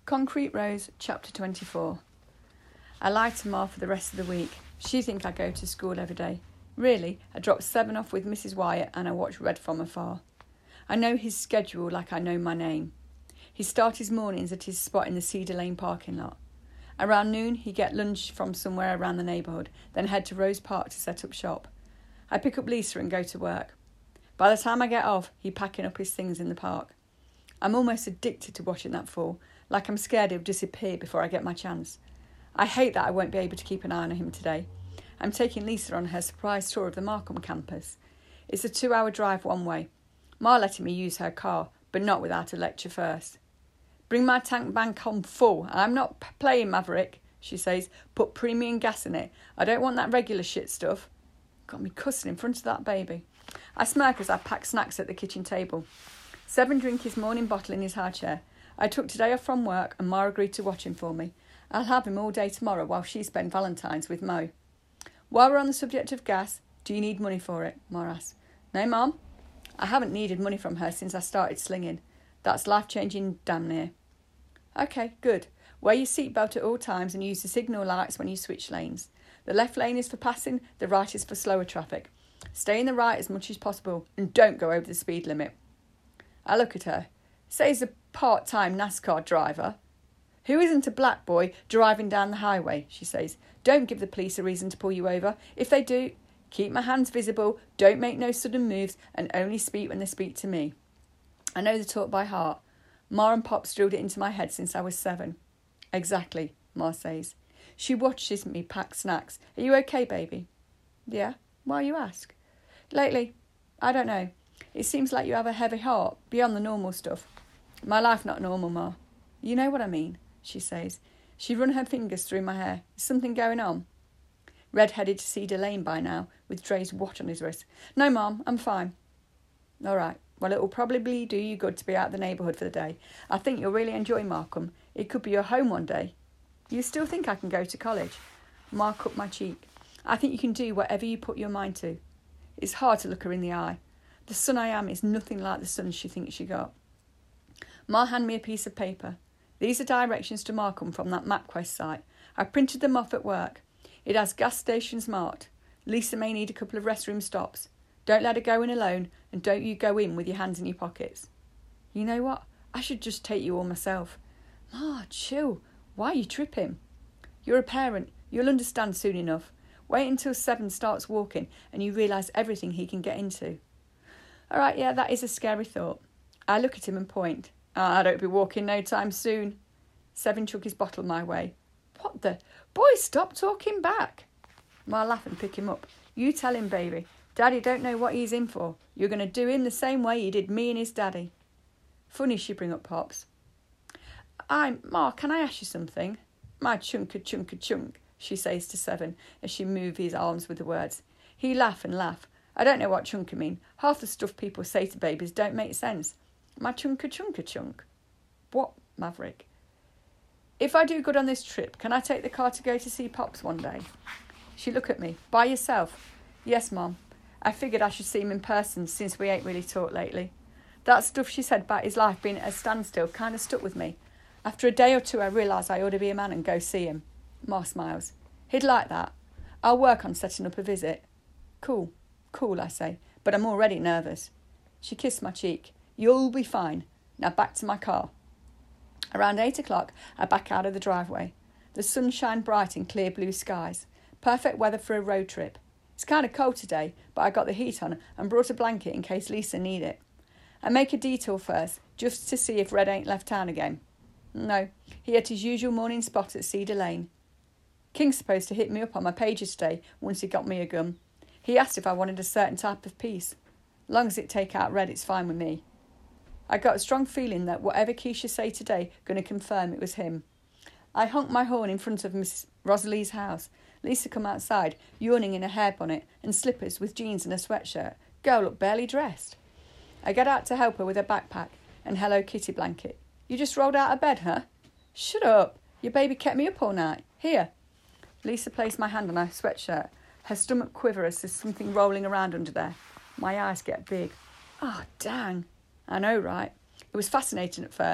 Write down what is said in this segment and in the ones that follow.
Concrete Rose, Chapter 24. I lied to Ma for the rest of the week. She thinks I go to school every day. Really, I dropped 7 off with Mrs. Wyatt and I watch Red from afar. I know his schedule like I know my name. He starts his mornings at his spot in the Cedar Lane parking lot. Around noon, he get lunch from somewhere around the neighbourhood, then head to Rose Park to set up shop. I pick up Lisa and go to work. By the time I get off, he's packing up his things in the park. I'm almost addicted to watching that fall, like I'm scared he'll disappear before I get my chance. I hate that I won't be able to keep an eye on him today. I'm taking Lisa on her surprise tour of the Markham campus. It's a 2-hour drive one way. Ma letting me use her car, but not without a lecture first. Bring my tank bank on full. I'm not playing Maverick, she says. Put premium gas in it. I don't want that regular shit stuff. Got me cussing in front of that baby. I smirk as I pack snacks at the kitchen table. 7 drink his morning bottle in his high chair. I took today off from work and Ma agreed to watch him for me. I'll have him all day tomorrow while she spends Valentine's with Mo. While we're on the subject of gas, do you need money for it? Ma asks. No, Mom. I haven't needed money from her since I started slinging. That's life-changing damn near. OK, good. Wear your seatbelt at all times and use the signal lights when you switch lanes. The left lane is for passing, the right is for slower traffic. Stay in the right as much as possible and don't go over the speed limit. I look at her. Say he's a part-time NASCAR driver. Who isn't a black boy driving down the highway, she says. Don't give the police a reason to pull you over. If they do, keep my hands visible, don't make no sudden moves, and only speak when they speak to me. I know the talk by heart. Ma and Pop's drilled it into my head since I was 7. Exactly, Ma says. She watches me pack snacks. Are you okay, baby? Yeah, why you ask? Lately, I don't know. It seems like you have a heavy heart, beyond the normal stuff. My life not normal, Ma. You know what I mean, she says. She run her fingers through my hair. Is something going on? Red headed to Cedar Lane by now, with Dre's watch on his wrist. No, Mom, I'm fine. All right. Well, it will probably do you good to be out of the neighbourhood for the day. I think you'll really enjoy Markham. It could be your home one day. You still think I can go to college? Ma cut my cheek. I think you can do whatever you put your mind to. It's hard to look her in the eye. The son I am is nothing like the son she thinks she got. Ma handed me a piece of paper. These are directions to Markham from that MapQuest site. I printed them off at work. It has gas stations marked. Lisa may need a couple of restroom stops. Don't let her go in alone, and don't you go in with your hands in your pockets. You know what? I should just take you all myself. Ma, chill. Why are you tripping? You're a parent. You'll understand soon enough. Wait until 7 starts walking and you realise everything he can get into. All right, yeah, that is a scary thought. I look at him and point. I don't be walking no time soon. 7 chuck his bottle my way. What the? Boy, stop talking back. Ma laugh and pick him up. You tell him, baby. Daddy don't know what he's in for. You're going to do him the same way he did me and his daddy. Funny she bring up Pops. Ma, can I ask you something? My chunk, she says to 7 as she moves his arms with the words. He laugh and laugh. I don't know what chunker mean. Half the stuff people say to babies don't make sense. My chunk. What, Maverick? If I do good on this trip, can I take the car to go to see Pops one day? She look at me. By yourself? Yes, Mom. I figured I should see him in person since we ain't really talked lately. That stuff she said about his life being at a standstill kind of stuck with me. After a day or 2, I realised I ought to be a man and go see him. Ma smiles. He'd like that. I'll work on setting up a visit. Cool, I say, but I'm already nervous. She kissed my cheek. You'll be fine. Now back to my car. Around 8 o'clock, I back out of the driveway. The sun shined bright in clear blue skies. Perfect weather for a road trip. It's kind of cold today, but I got the heat on and brought a blanket in case Lisa need it. I make a detour first, just to see if Red ain't left town again. No, he had his usual morning spot at Cedar Lane. King's supposed to hit me up on my pages today once he got me a gun. He asked if I wanted a certain type of piece. Long as it take out Red, it's fine with me. I got a strong feeling that whatever Keisha say today going to confirm it was him. I honked my horn in front of Miss Rosalie's house. Lisa come outside, yawning in a hair bonnet and slippers with jeans and a sweatshirt. Girl looked barely dressed. I get out to help her with her backpack and Hello Kitty blanket. You just rolled out of bed, huh? Shut up. Your baby kept me up all night. Here. Lisa placed my hand on her sweatshirt. Her stomach quiver as there's something rolling around under there. My eyes get big. Oh, dang. I know, right? It was fascinating at first.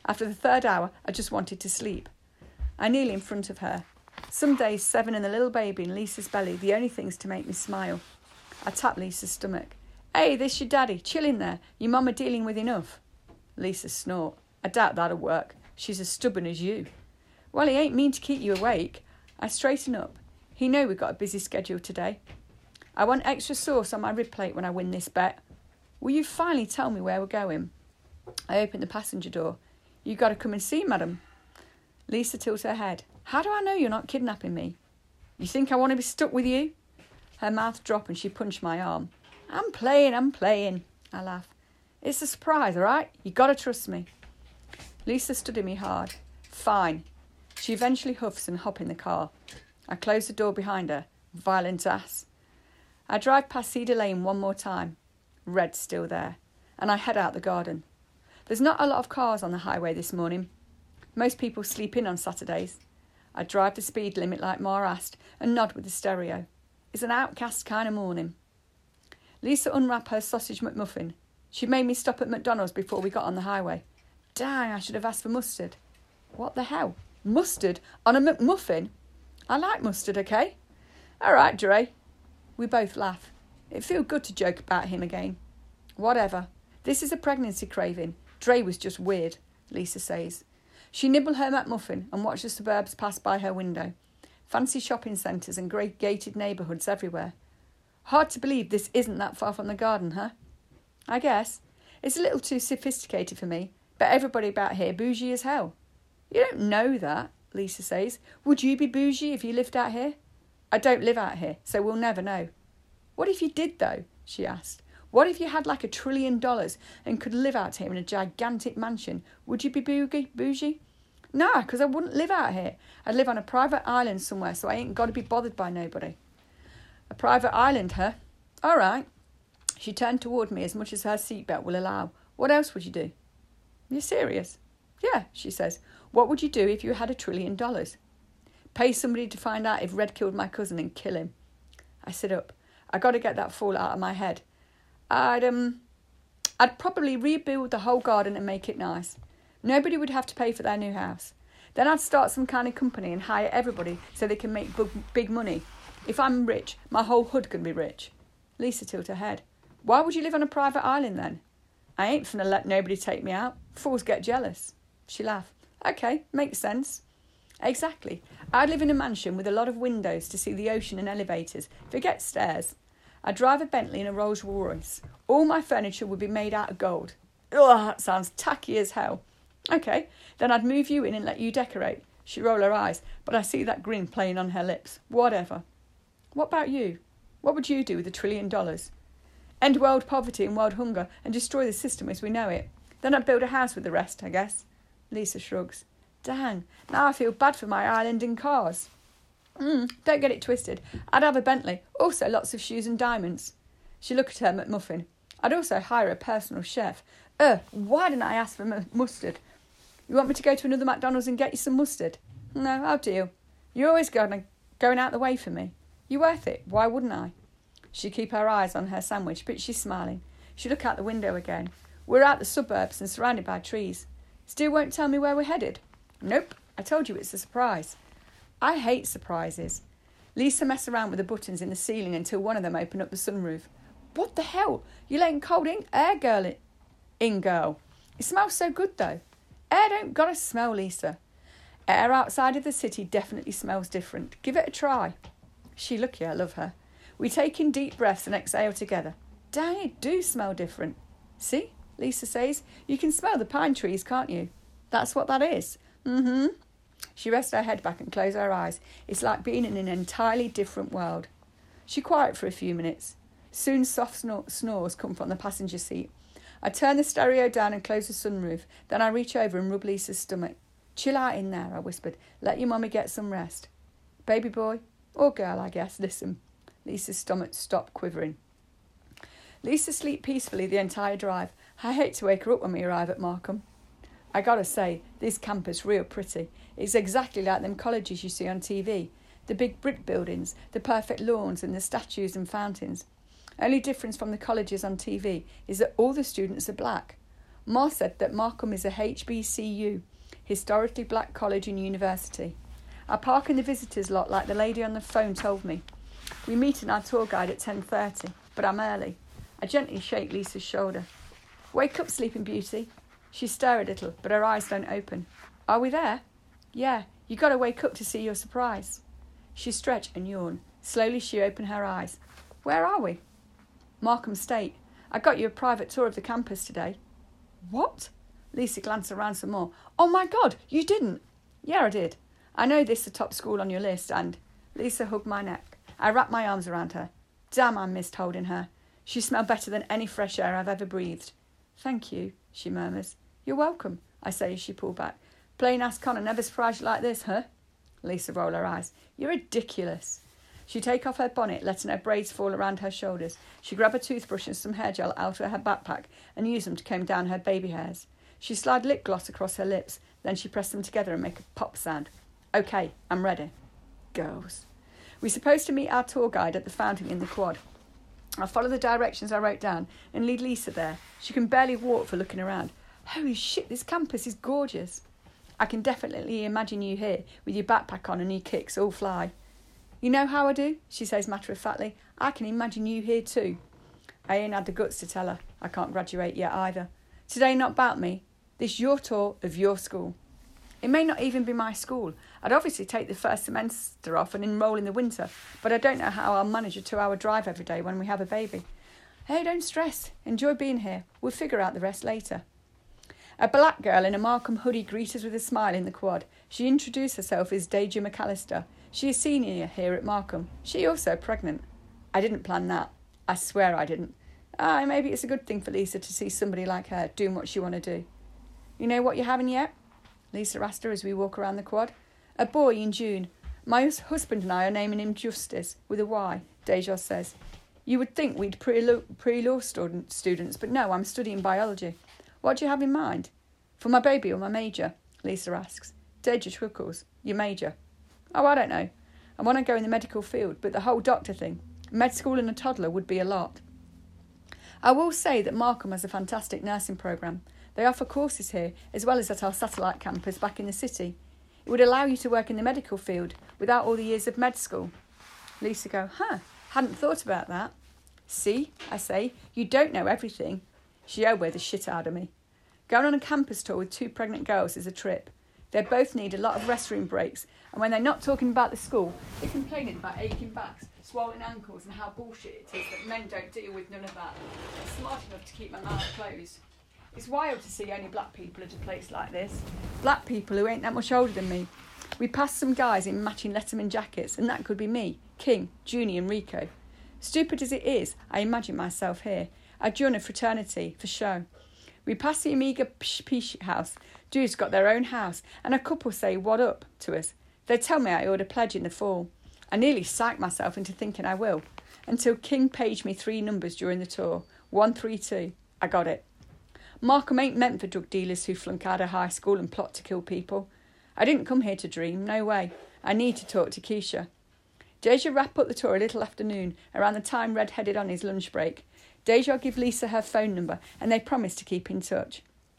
After the third hour, I just wanted to sleep. I kneel in front of her. Some days 7 and the little baby in Lisa's belly, the only things to make me smile. I tap Lisa's stomach. Hey, this your daddy. Chill in there. Your mama dealing with enough. Lisa snort. I doubt that'll work. She's as stubborn as you. Well, he ain't mean to keep you awake. I straighten up. He know we've got a busy schedule today. I want extra sauce on my rib plate when I win this bet. Will you finally tell me where we're going? I open the passenger door. You got to come and see, madam. Lisa tilts her head. How do I know you're not kidnapping me? You think I want to be stuck with you? Her mouth dropped and she punched my arm. I'm playing. I laugh. It's a surprise, all right? You got to trust me. Lisa studied me hard. Fine. She eventually huffs and hops in the car. I close the door behind her. Violent ass. I drive past Cedar Lane one more time. Red's still there. And I head out the garden. There's not a lot of cars on the highway this morning. Most people sleep in on Saturdays. I drive the speed limit like Ma asked and nod with the stereo. It's an outcast kind of morning. Lisa unwrapped her sausage McMuffin. She made me stop at McDonald's before we got on the highway. Dang, I should have asked for mustard. What the hell? Mustard on a McMuffin? I like mustard, okay? All right, Dre. We both laugh. It feels good to joke about him again. Whatever. This is a pregnancy craving. Dre was just weird, Lisa says. She nibbled her McMuffin and watched the suburbs pass by her window. Fancy shopping centres and great gated neighbourhoods everywhere. Hard to believe this isn't that far from the garden, huh? I guess. It's a little too sophisticated for me, but everybody about here bougie as hell. You don't know that, Lisa says. Would you be bougie if you lived out here? I don't live out here, so we'll never know. What if you did, though? She asked. What if you had like $1 trillion and could live out here in a gigantic mansion? Would you be bougie? Nah, because I wouldn't live out here. I'd live on a private island somewhere, so I ain't got to be bothered by nobody. A private island, huh? All right. She turned toward me as much as her seatbelt will allow. What else would you do? You're serious? Yeah, she says. What would you do if you had $1 trillion? Pay somebody to find out if Red killed my cousin and kill him. I sit up. I got to get that fall out of my head. I'd probably rebuild the whole garden and make it nice. Nobody would have to pay for their new house. Then I'd start some kind of company and hire everybody so they can make big money. If I'm rich, my whole hood can be rich. Lisa tilted her head. Why would you live on a private island then? I ain't finna let nobody take me out. Fools get jealous. She laughed. Okay, makes sense. Exactly. I'd live in a mansion with a lot of windows to see the ocean and elevators. Forget stairs. I'd drive a Bentley and a Rolls Royce. All my furniture would be made out of gold. Ugh, that sounds tacky as hell. Okay, then I'd move you in and let you decorate. She rolled her eyes, but I see that grin playing on her lips. Whatever. What about you? What would you do with $1 trillion? End world poverty and world hunger and destroy the system as we know it. Then I'd build a house with the rest, I guess. Lisa shrugs. Dang, now I feel bad for my island in cars. Don't get it twisted. I'd have a Bentley, also lots of shoes and diamonds. She looked at her McMuffin. I'd also hire a personal chef. Why didn't I ask for mustard? You want me to go to another McDonald's and get you some mustard? No, I'll deal. You're always going out the way for me. You're worth it. Why wouldn't I? She keep her eyes on her sandwich, but she's smiling. She look out the window again. We're out the suburbs and surrounded by trees. Still won't tell me where we're headed? Nope. I told you it's a surprise. I hate surprises. Lisa messed around with the buttons in the ceiling until one of them opened up the sunroof. What the hell? You're letting cold air girl. It smells so good, though. Air don't gotta smell, Lisa. Air outside of the city definitely smells different. Give it a try. She lucky I love her. We take in deep breaths and exhale together. Dang, it do smell different. See, Lisa says, you can smell the pine trees, can't you? That's what that is. Mm-hmm. She rests her head back and closes her eyes. It's like being in an entirely different world. She quiet for a few minutes. Soon soft snores come from the passenger seat. I turn the stereo down and close the sunroof. Then I reach over and rub Lisa's stomach. Chill out in there, I whispered. Let your mummy get some rest. Baby boy, or girl, I guess, listen. Lisa's stomach stopped quivering. Lisa slept peacefully the entire drive. I hate to wake her up when we arrive at Markham. I gotta say, this campus real pretty. It's exactly like them colleges you see on TV. The big brick buildings, the perfect lawns and the statues and fountains. Only difference from the colleges on TV is that all the students are black. Ma said that Markham is a HBCU, historically black college and university. I park in the visitors lot like the lady on the phone told me. We meet in our tour guide at 10:30, but I'm early. I gently shake Lisa's shoulder. Wake up, Sleeping Beauty. She stirs a little, but her eyes don't open. Are we there? Yeah, you got to wake up to see your surprise. She stretch and yawn. Slowly she opened her eyes. Where are we? Markham State. I got you a private tour of the campus today. What? Lisa glanced around some more. Oh my God, you didn't? Yeah, I did. I know this is the top school on your list and... Lisa hugged my neck. I wrapped my arms around her. Damn, I missed holding her. She smelled better than any fresh air I've ever breathed. Thank you, she murmurs. You're welcome, I say as she pulled back. Plain ass Connor never surprised you like this, huh? Lisa rolled her eyes. You're ridiculous. She take off her bonnet, letting her braids fall around her shoulders. She grab a toothbrush and some hair gel out of her backpack and use them to comb down her baby hairs. She slide lip gloss across her lips, then she press them together and make a pop sound. Okay, I'm ready. Girls. We're supposed to meet our tour guide at the fountain in the quad. I'll follow the directions I wrote down and lead Lisa there. She can barely walk for looking around. Holy shit, this campus is gorgeous. I can definitely imagine you here with your backpack on and your kicks all fly. You know how I do? She says matter-of-factly. I can imagine you here too. I ain't had the guts to tell her. I can't graduate yet either. Today not about me. This your tour of your school. It may not even be my school. I'd obviously take the first semester off and enrol in the winter, but I don't know how I'll manage a 2-hour drive every day when we have a baby. Hey, don't stress. Enjoy being here. We'll figure out the rest later. A black girl in a Markham hoodie greets us with a smile in the quad. She introduced herself as Deja McAllister. She is senior here at Markham. She also pregnant. I didn't plan that. I swear I didn't. Maybe it's a good thing for Lisa to see somebody like her doing what she want to do. You know what you're having yet? Lisa asked her as we walk around the quad. A boy in June. My husband and I are naming him Justice, with a Y, Deja says. You would think we'd pre-law students, but no, I'm studying biology. What do you have in mind? For my baby or my major? Lisa asks. Deja chuckles. Your major? Oh, I don't know. I want to go in the medical field, but the whole doctor thing. Med school and a toddler would be a lot. I will say that Markham has a fantastic nursing programme. They offer courses here, as well as at our satellite campus back in the city. It would allow you to work in the medical field without all the years of med school. Lisa go, hadn't thought about that. See, I say, you don't know everything. She wear the shit out of me. Going on a campus tour with 2 pregnant girls is a trip. They both need a lot of restroom breaks, and when they're not talking about the school, they're complaining about aching backs, swollen ankles, and how bullshit it is that men don't deal with none of that. I'm smart enough to keep my mouth closed. It's wild to see only black people at a place like this. Black people who ain't that much older than me. We passed some guys in matching Letterman jackets, and that could be me, King, Junie and Rico. Stupid as it is, I imagine myself here. I'd join a fraternity, for show. We passed the Amiga Peach house. Dudes got their own house, and a couple say what up to us. They tell me I ought to pledge in the fall. I nearly psyched myself into thinking I will, until King paged me 3 numbers during the tour. 132. I got it. Markham ain't meant for drug dealers who flunk out of high school and plot to kill people. I didn't come here to dream, no way. I need to talk to Keisha. Deja wrapped up the tour a little after noon, around the time Red headed on his lunch break. Deja give Lisa her phone number, and they promise to keep in touch.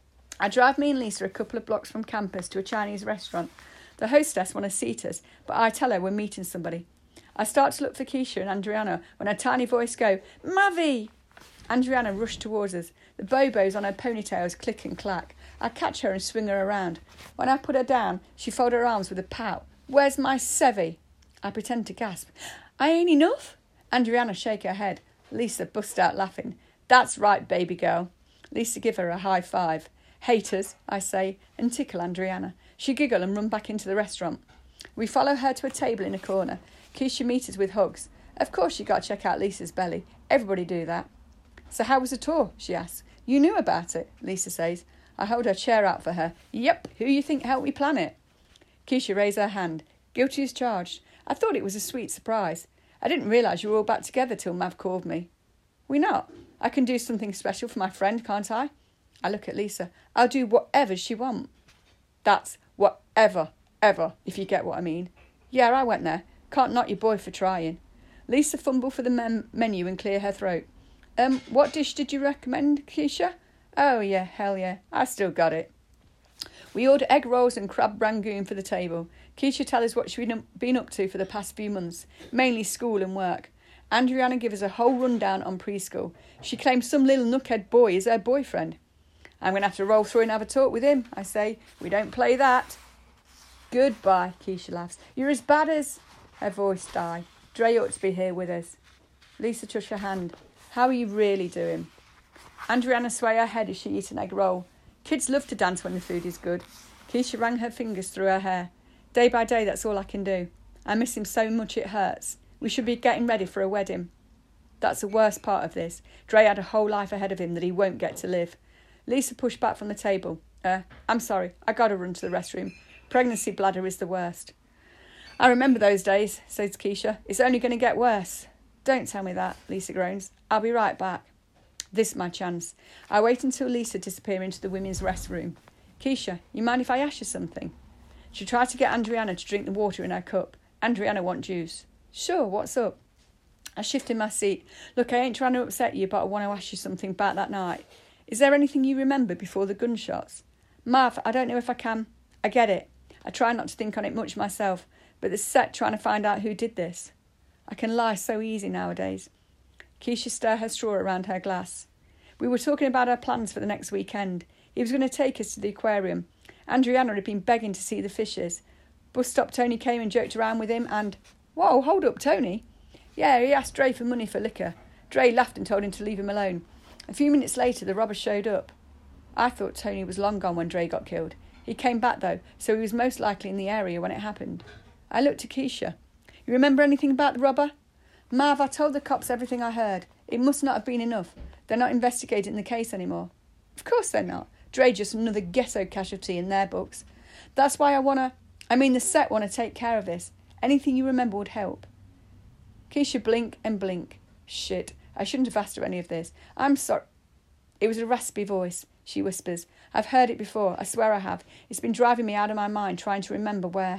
I drive me and Lisa a couple of blocks from campus to a Chinese restaurant. The hostess want to seat us, but I tell her we're meeting somebody. I start to look for Keisha and Andriana when a tiny voice go, Mavi! Andriana rushed towards us. The bobos on her ponytails click and clack. I catch her and swing her around. When I put her down, she folded her arms with a pout. Where's my Sevi? I pretend to gasp. I ain't enough? Andriana shake her head. Lisa bust out laughing. That's right, baby girl. Lisa give her a high five. Haters, I say, and tickle Andriana. She giggle and run back into the restaurant. We follow her to a table in a corner. Keisha meets us with hugs. Of course you got to check out Lisa's belly. Everybody do that. So how was the tour? She asks. You knew about it, Lisa says. I hold her chair out for her. Yep, who you think helped me plan it? Keisha raised her hand. Guilty as charged. I thought it was a sweet surprise. I didn't realise you were all back together till Mav called me. We not? I can do something special for my friend, can't I? I look at Lisa. I'll do whatever she want. That's whatever, ever, if you get what I mean. Yeah, I went there. Can't knock your boy for trying. Lisa fumbled for the menu and clear her throat. What dish did you recommend, Keisha? Oh, yeah, hell yeah, I still got it. We order egg rolls and crab rangoon for the table. Keisha tells us what she's been up to for the past few months, mainly school and work. Andriana gives us a whole rundown on preschool. She claims some little knuckhead boy is her boyfriend. I'm going to have to roll through and have a talk with him, I say. We don't play that. Goodbye, Keisha laughs. You're as bad as... Her voice dies. Dre ought to be here with us. Lisa touched her hand. How are you really doing? Andriana sway her head as she eats an egg roll. Kids love to dance when the food is good. Keisha ran her fingers through her hair. Day by day, that's all I can do. I miss him so much it hurts. We should be getting ready for a wedding. That's the worst part of this. Dre had a whole life ahead of him that he won't get to live. Lisa pushed back from the table. I'm sorry, I gotta run to the restroom. Pregnancy bladder is the worst. I remember those days, says Keisha. It's only going to get worse. Don't tell me that, Lisa groans. I'll be right back. This is my chance. I wait until Lisa disappears into the women's restroom. Keisha, you mind if I ask you something? She tried to get Andriana to drink the water in her cup. Andriana wants juice. Sure, what's up? I shifted my seat. Look, I ain't trying to upset you, but I want to ask you something about that night. Is there anything you remember before the gunshots? Marv, I don't know if I can. I get it. I try not to think on it much myself, but the set trying to find out who did this. I can lie so easy nowadays. Keisha stirred her straw around her glass. We were talking about our plans for the next weekend. He was going to take us to the aquarium. Andriana had been begging to see the fishes. Bus stop Tony came and joked around with him and... Whoa, hold up, Tony. Yeah, he asked Dre for money for liquor. Dre laughed and told him to leave him alone. A few minutes later, the robbers showed up. I thought Tony was long gone when Dre got killed. He came back, though, so he was most likely in the area when it happened. I looked at Keisha. You remember anything about the robber? Marv, I told the cops everything I heard. It must not have been enough. They're not investigating the case anymore. Of course they're not. Dre just another ghetto casualty in their books. That's why the set want to take care of this. Anything you remember would help. Keisha blink and blink. Shit, I shouldn't have asked her any of this. I'm sorry. It was a raspy voice. She whispers. I've heard it before. I swear I have. It's been driving me out of my mind trying to remember where.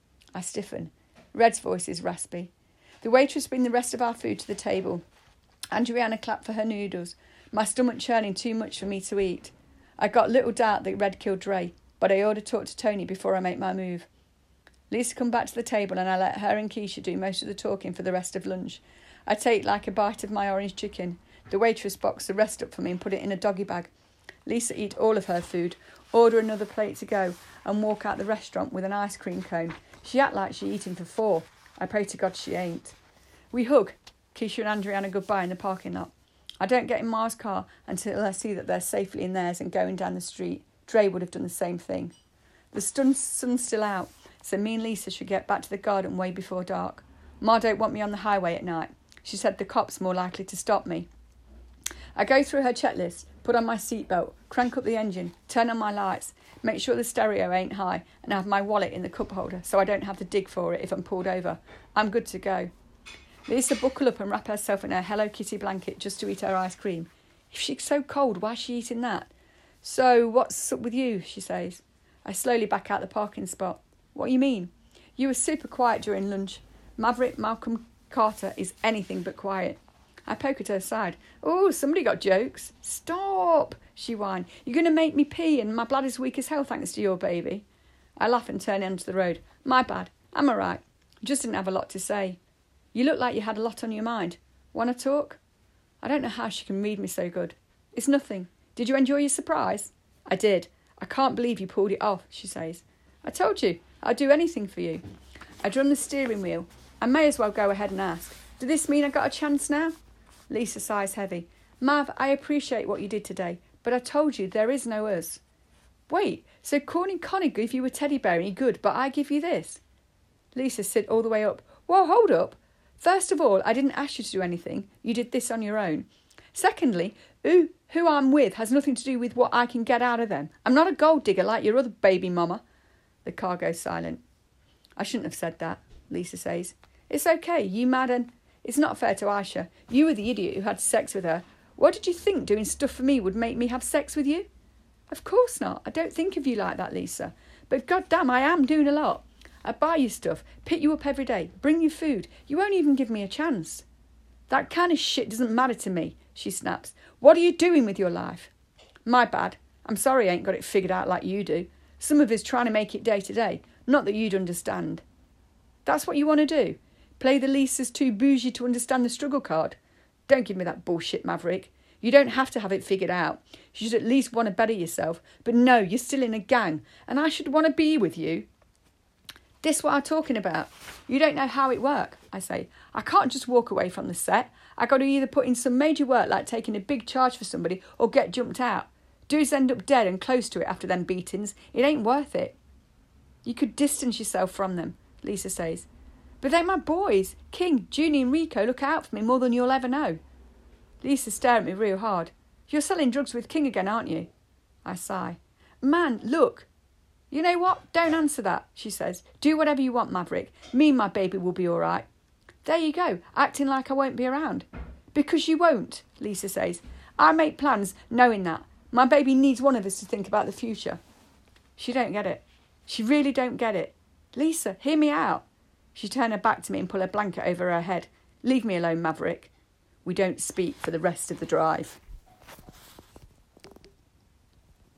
I stiffen. Red's voice is raspy. The waitress bring the rest of our food to the table. Andriana clapped for her noodles, my stomach churning too much for me to eat. I got little doubt that Red killed Dre, but I ought to talk to Tony before I make my move. Lisa come back to the table and I let her and Keisha do most of the talking for the rest of lunch. I take like a bite of my orange chicken. The waitress boxed the rest up for me and put it in a doggy bag. Lisa eat all of her food, order another plate to go, and walk out the restaurant with an ice cream cone. She act like she eating for 4. I pray to God she ain't. We hug. Keisha and Andriana goodbye in the parking lot. I don't get in Ma's car until I see that they're safely in theirs and going down the street. Dre would have done the same thing. The sun's still out, so me and Lisa should get back to the garden way before dark. Ma don't want me on the highway at night. She said the cops more likely to stop me. I go through her checklist, put on my seatbelt, crank up the engine, turn on my lights, make sure the stereo ain't high, and have my wallet in the cup holder so I don't have to dig for it if I'm pulled over. I'm good to go. Lisa buckle up and wrap herself in her Hello Kitty blanket just to eat her ice cream. If she's so cold, why's she eating that? So, what's up with you, she says. I slowly back out the parking spot. What you mean? You were super quiet during lunch. Maverick Malcolm Carter is anything but quiet. I poke at her side. Oh, somebody got jokes. Stop, she whined. You're going to make me pee and my bladder's weak as hell thanks to your baby. I laugh and turn onto the road. My bad. I'm all right. Just didn't have a lot to say. You look like you had a lot on your mind. Want to talk? I don't know how she can read me so good. It's nothing. Did you enjoy your surprise? I did. I can't believe you pulled it off, she says. I told you. I'd do anything for you. I drum the steering wheel. I may as well go ahead and ask. Does this mean I got a chance now? Lisa sighs heavy. Mav, I appreciate what you did today, but I told you there is no us. Wait, so Corny Connie gave you a teddy bear and he good, but I give you this? Lisa sit all the way up. Whoa, hold up. First of all, I didn't ask you to do anything. You did this on your own. Secondly, who I'm with has nothing to do with what I can get out of them. I'm not a gold digger like your other baby mama. The car goes silent. I shouldn't have said that, Lisa says. It's okay, you mad and... It's not fair to Aisha. You were the idiot who had sex with her. What did you think doing stuff for me would make me have sex with you? Of course not. I don't think of you like that, Lisa. But goddamn, I am doing a lot. I buy you stuff, pick you up every day, bring you food. You won't even give me a chance. That kind of shit doesn't matter to me, she snaps. What are you doing with your life? My bad. I'm sorry I ain't got it figured out like you do. Some of us trying to make it day to day. Not that you'd understand. That's what you want to do? Play the Lisa's too bougie to understand the struggle card? Don't give me that bullshit, Maverick. You don't have to have it figured out. You should at least want to better yourself. But no, you're still in a gang, and I should want to be with you. This what I'm talking about. You don't know how it works, I say. I can't just walk away from the set. I got to either put in some major work like taking a big charge for somebody or get jumped out. Dudes end up dead and close to it after them beatings. It ain't worth it. You could distance yourself from them, Lisa says. But they're my boys. King, Junie and Rico look out for me more than you'll ever know. Lisa stared at me real hard. You're selling drugs with King again, aren't you? I sigh. Man, look. You know what? Don't answer that, she says. Do whatever you want, Maverick. Me and my baby will be all right. There you go, acting like I won't be around. Because you won't, Lisa says. I make plans knowing that. My baby needs one of us to think about the future. She don't get it. She really don't get it. Lisa, hear me out. She turned her back to me and pulled a blanket over her head. Leave me alone, Maverick. We don't speak for the rest of the drive.